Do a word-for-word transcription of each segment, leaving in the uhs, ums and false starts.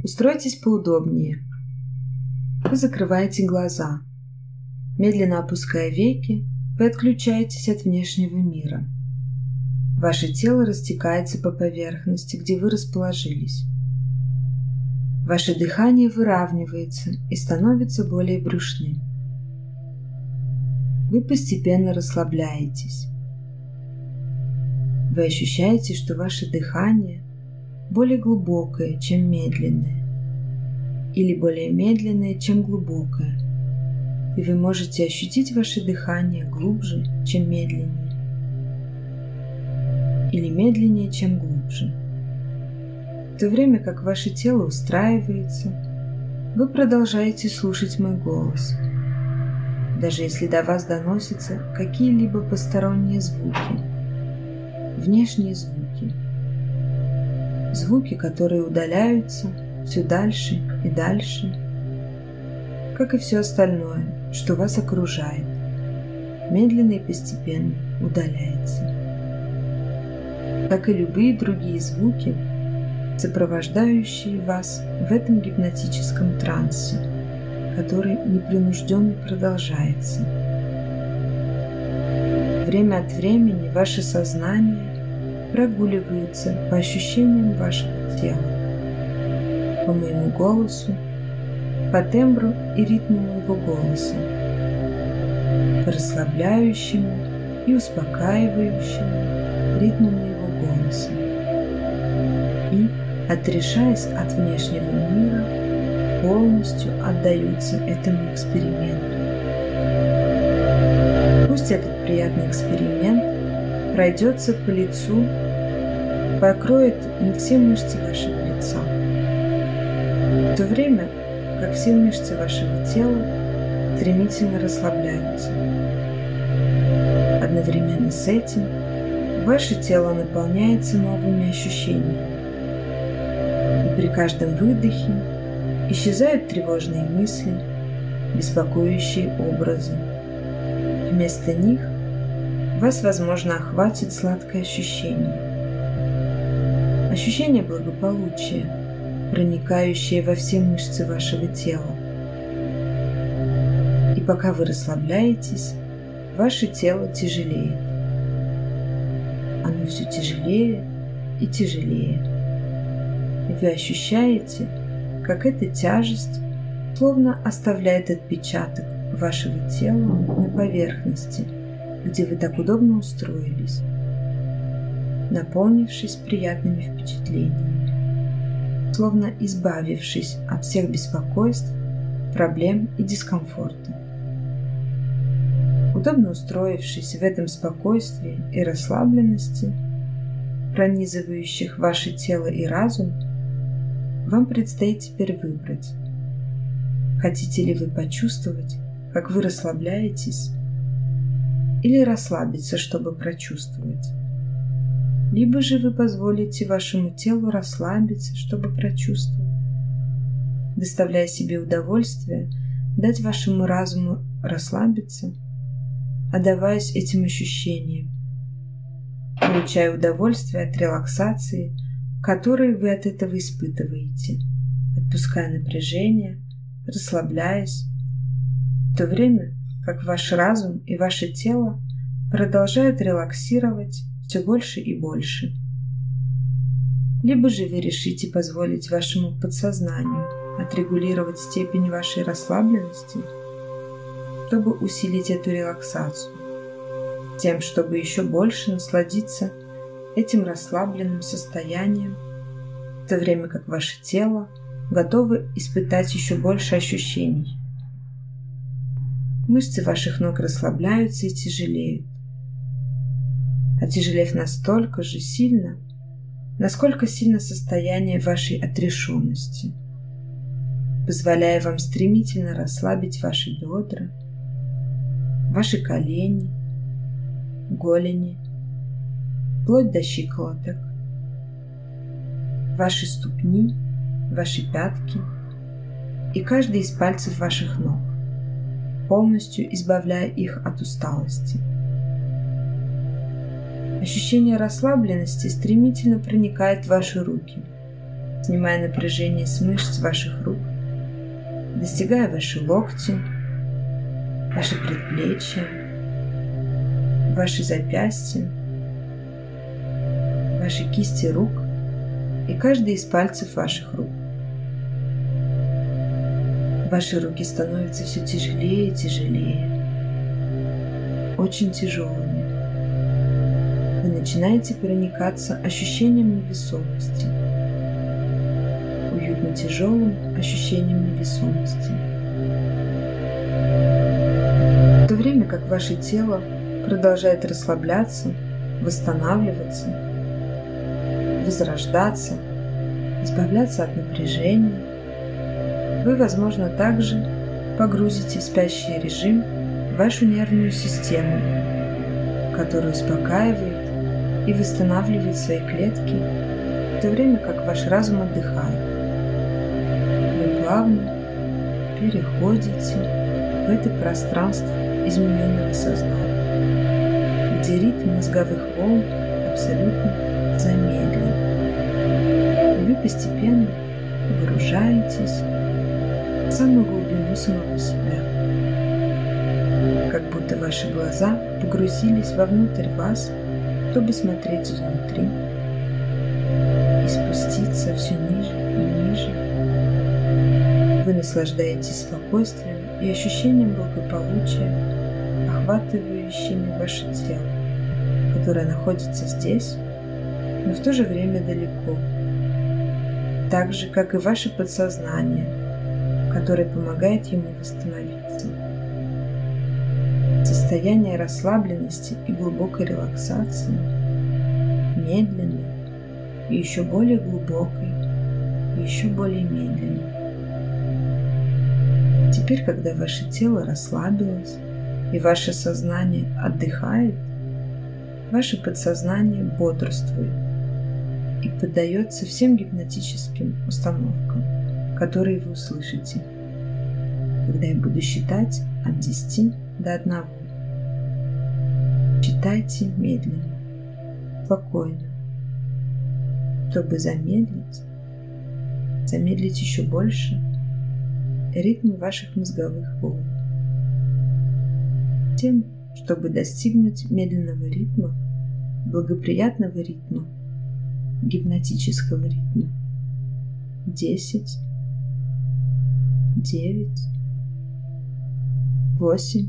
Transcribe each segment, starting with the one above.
Устройтесь поудобнее. Вы закрываете глаза. Медленно опуская веки, вы отключаетесь от внешнего мира. Ваше тело растекается по поверхности, где вы расположились. Ваше дыхание выравнивается и становится более брюшным. Вы постепенно расслабляетесь. Вы ощущаете, что ваше дыхание более глубокое, чем медленное, или более медленное, чем глубокое, и вы можете ощутить ваше дыхание глубже, чем медленнее, или медленнее, чем глубже. В то время как ваше тело устраивается, вы продолжаете слушать мой голос, даже если до вас доносятся какие-либо посторонние звуки, внешние звуки, звуки, которые удаляются все дальше и дальше, как и все остальное, что вас окружает, медленно и постепенно удаляется. Как и любые другие звуки, сопровождающие вас в этом гипнотическом трансе, который непринужденно продолжается. Время от времени ваше сознание прогуливается по ощущениям вашего тела, по моему голосу, по тембру и ритму моего голоса, по расслабляющему и успокаивающему ритму моего голоса. И, отрешаясь от внешнего мира, полностью отдаются этому эксперименту. Пусть этот приятный эксперимент пройдется по лицу, покроет не все мышцы вашего лица, в то время как все мышцы вашего тела стремительно расслабляются. Одновременно с этим ваше тело наполняется новыми ощущениями, и при каждом выдохе исчезают тревожные мысли, беспокоящие образы. Вместо них вас, возможно, охватит сладкое ощущение. Ощущение благополучия, проникающее во все мышцы вашего тела. И пока вы расслабляетесь, ваше тело тяжелеет. Оно все тяжелее и тяжелее. И вы ощущаете, как эта тяжесть словно оставляет отпечаток вашего тела на поверхности, где вы так удобно устроились, наполнившись приятными впечатлениями, словно избавившись от всех беспокойств, проблем и дискомфорта. Удобно устроившись в этом спокойствии и расслабленности, пронизывающих ваше тело и разум, вам предстоит теперь выбрать, хотите ли вы почувствовать, как вы расслабляетесь, или расслабиться, чтобы прочувствовать. Либо же вы позволите вашему телу расслабиться, чтобы прочувствовать, доставляя себе удовольствие, дать вашему разуму расслабиться, отдаваясь этим ощущениям, получая удовольствие от релаксации, которую вы от этого испытываете, отпуская напряжение, расслабляясь, в то время как ваш разум и ваше тело продолжают релаксировать все больше и больше. Либо же вы решите позволить вашему подсознанию отрегулировать степень вашей расслабленности, чтобы усилить эту релаксацию, тем, чтобы еще больше насладиться этим расслабленным состоянием, в то время как ваше тело готово испытать еще больше ощущений. Мышцы ваших ног расслабляются и тяжелеют, отяжелев настолько же сильно, насколько сильно состояние вашей отрешенности, позволяя вам стремительно расслабить ваши бедра, ваши колени, голени, вплоть до щиколоток, ваши ступни, ваши пятки и каждый из пальцев ваших ног, полностью избавляя их от усталости. Ощущение расслабленности стремительно проникает в ваши руки, снимая напряжение с мышц ваших рук, достигая ваши локти, ваши предплечья, ваши запястья, ваши кисти рук и каждый из пальцев ваших рук. Ваши руки становятся все тяжелее и тяжелее, очень тяжелыми. Вы начинаете проникаться ощущением невесомости, уютно тяжелым ощущением невесомости. В то время как ваше тело продолжает расслабляться, восстанавливаться, возрождаться, избавляться от напряжения, вы, возможно, также погрузите в спящий режим вашу нервную систему, которая успокаивает и восстанавливает свои клетки, в то время как ваш разум отдыхает. Вы плавно переходите в это пространство измененного сознания, где ритм мозговых волн абсолютно замедлен. И вы постепенно погружаетесь в самую глубину самого себя, как будто ваши глаза погрузились вовнутрь вас, чтобы смотреть изнутри и спуститься все ниже и ниже. Вы наслаждаетесь спокойствием и ощущением благополучия, охватывающими ваше тело, которое находится здесь, но в то же время далеко, так же, как и ваше подсознание, которое помогает ему восстановиться. Состояние расслабленности и глубокой релаксации, медленной и еще более глубокой, и еще более медленной. Теперь, когда ваше тело расслабилось и ваше сознание отдыхает, ваше подсознание бодрствует и поддается всем гипнотическим установкам, которые вы услышите, когда я буду считать от десяти до одного. Считайте медленно, спокойно, чтобы замедлить, замедлить еще больше ритм ваших мозговых волн. Тем, чтобы достигнуть медленного ритма, благоприятного ритма, гипнотического ритма. Десять, девять, восемь.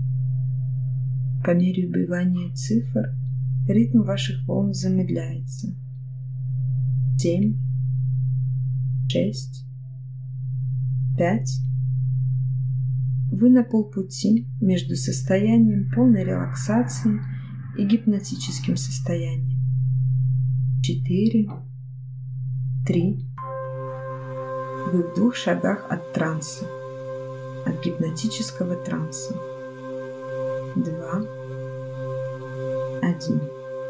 По мере убывания цифр ритм ваших волн замедляется. Семь, шесть, пять. Вы на полпути между состоянием полной релаксации и гипнотическим состоянием. Четыре, три. Вы в двух шагах от транса, от гипнотического транса. Два, один.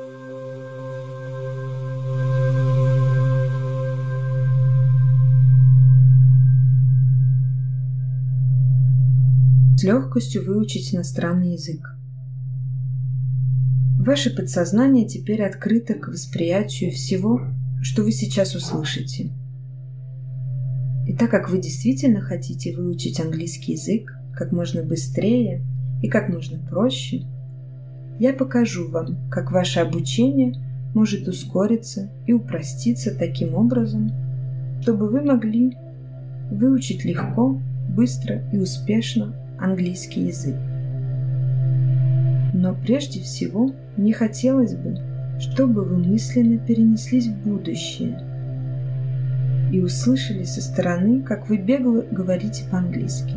С легкостью выучить иностранный язык. Ваше подсознание теперь открыто к восприятию всего, что вы сейчас услышите. И так как вы действительно хотите выучить английский язык как можно быстрее и как можно проще, я покажу вам, как ваше обучение может ускориться и упроститься таким образом, чтобы вы могли выучить легко, быстро и успешно английский язык. Но прежде всего мне хотелось бы, чтобы вы мысленно перенеслись в будущее и услышали со стороны, как вы бегло говорите по-английски.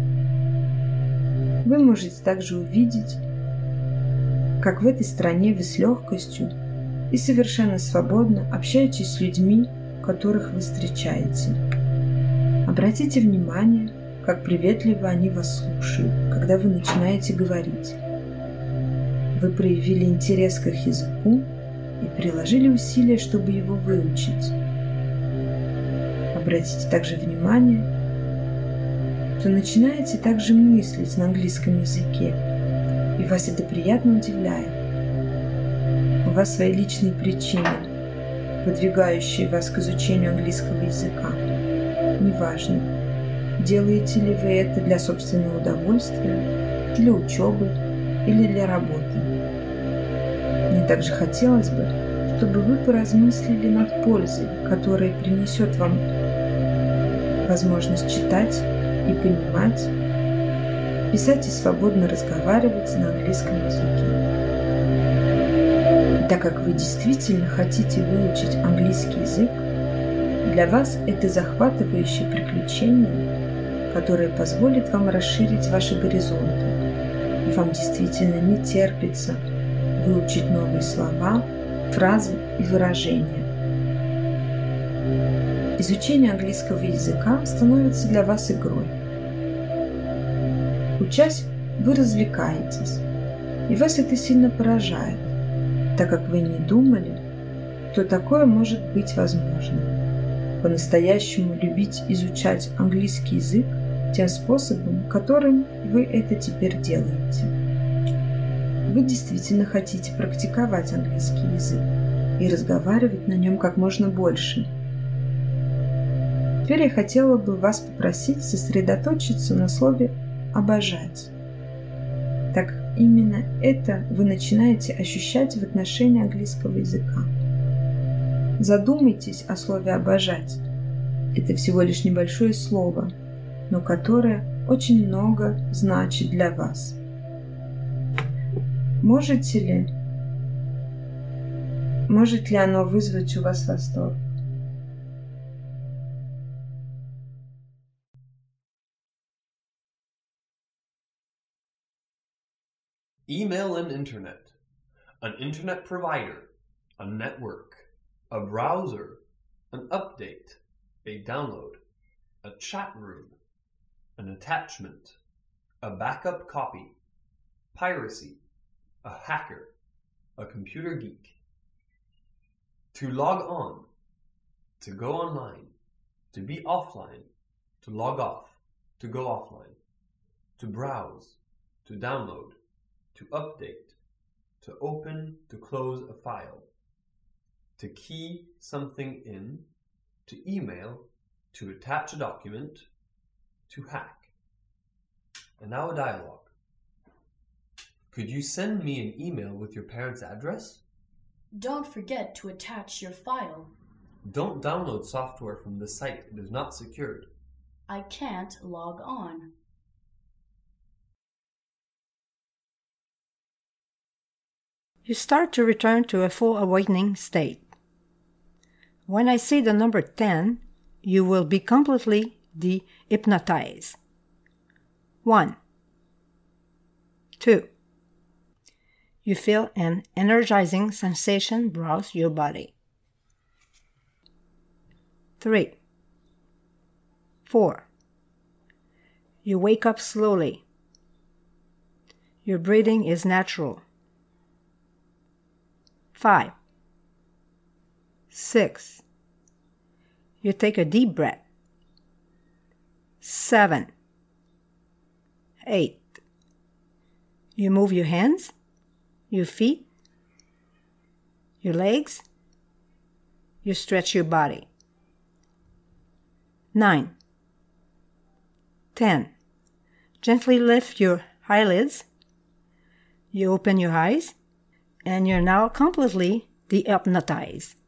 Вы можете также увидеть, как в этой стране вы с легкостью и совершенно свободно общаетесь с людьми, которых вы встречаете. Обратите внимание, как приветливо они вас слушают, когда вы начинаете говорить. Вы проявили интерес к их языку и приложили усилия, чтобы его выучить. Обратите также внимание, что начинаете также мыслить на английском языке, и вас это приятно удивляет. У вас свои личные причины, подвигающие вас к изучению английского языка. Неважно, делаете ли вы это для собственного удовольствия, для учебы или для работы. Мне также хотелось бы, чтобы вы поразмыслили над пользой, которая принесет вам возможность читать и понимать, писать и свободно разговаривать на английском языке. И так как вы действительно хотите выучить английский язык, для вас это захватывающее приключение, которое позволит вам расширить ваши горизонты, и вам действительно не терпится выучить новые слова, фразы и выражения. Изучение английского языка становится для вас игрой. Учась, вы развлекаетесь, и вас это сильно поражает, так как вы не думали, что такое может быть возможно. По-настоящему любить изучать английский язык тем способом, которым вы это теперь делаете. Вы действительно хотите практиковать английский язык и разговаривать на нем как можно больше. Теперь я хотела бы вас попросить сосредоточиться на слове «обожать», так как именно это вы начинаете ощущать в отношении английского языка. Задумайтесь о слове «обожать». Это всего лишь небольшое слово, но которое очень много значит для вас. Можете ли, может ли оно вызвать у вас восторг? Email and internet. An internet provider. A network. A browser. An update. A download. A chat room. An attachment. A backup copy. Piracy. A hacker. A computer geek. To log on. To go online. To be offline. To log off. To go offline. To browse. To download. To update, to open, to close a file, to key something in, to email, to attach a document, to hack. And now a dialogue. Could you send me an email with your parents' address? Don't forget to attach your file. Don't download software from the site. It is not secured. I can't log on. You start to return to a full awakening state. When I say the number ten, you will be completely de-hypnotized. One. Two. You feel an energizing sensation browse your body. Three. Four. You wake up slowly. Your breathing is natural. Five. Six. You take a deep breath. Seven. Eight. You move your hands, your feet, your legs. You stretch your body. Nine. Ten. Gently lift your eyelids. You open your eyes. And you're now completely de-hypnotized.